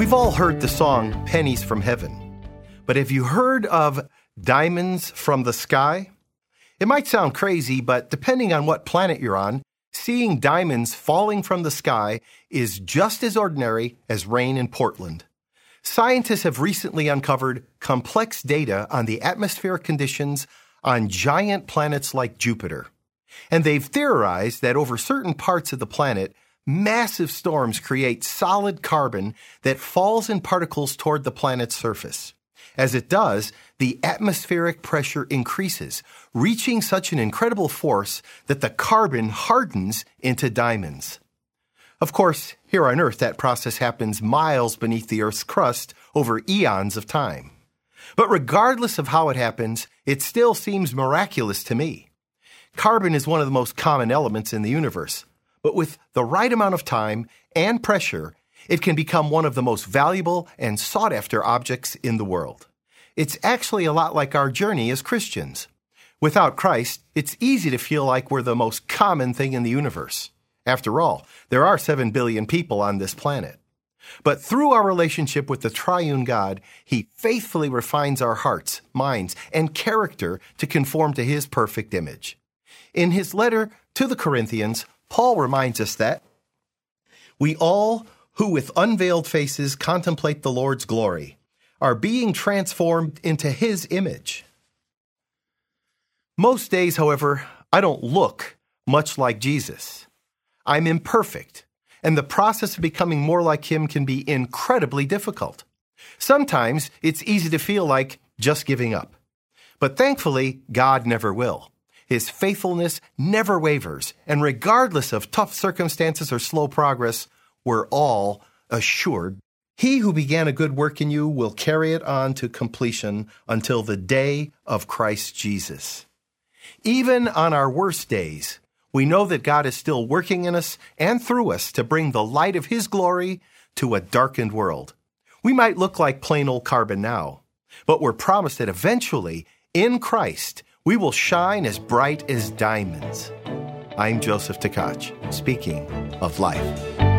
We've all heard the song Pennies from Heaven, but have you heard of diamonds from the sky? It might sound crazy, but depending on what planet you're on, seeing diamonds falling from the sky is just as ordinary as rain in Portland. Scientists have recently uncovered complex data on the atmospheric conditions on giant planets like Jupiter. And they've theorized that over certain parts of the planet, massive storms create solid carbon that falls in particles toward the planet's surface. As it does, the atmospheric pressure increases, reaching such an incredible force that the carbon hardens into diamonds. Of course, here on Earth, that process happens miles beneath the Earth's crust over eons of time. But regardless of how it happens, it still seems miraculous to me. Carbon is one of the most common elements in the universe, but with the right amount of time and pressure, it can become one of the most valuable and sought-after objects in the world. It's actually a lot like our journey as Christians. Without Christ, it's easy to feel like we're the most common thing in the universe. After all, there are 7 billion people on this planet. But through our relationship with the triune God, He faithfully refines our hearts, minds, and character to conform to His perfect image. In his letter to the Corinthians, Paul reminds us that we all who with unveiled faces contemplate the Lord's glory are being transformed into His image. Most days, however, I don't look much like Jesus. I'm imperfect, and the process of becoming more like Him can be incredibly difficult. Sometimes it's easy to feel like just giving up. But thankfully, God never will. His faithfulness never wavers, and regardless of tough circumstances or slow progress, we're all assured He who began a good work in you will carry it on to completion until the day of Christ Jesus. Even on our worst days, we know that God is still working in us and through us to bring the light of His glory to a darkened world. We might look like plain old carbon now, but we're promised that eventually, in Christ, we will shine as bright as diamonds. I'm Joseph Tkach, speaking of life.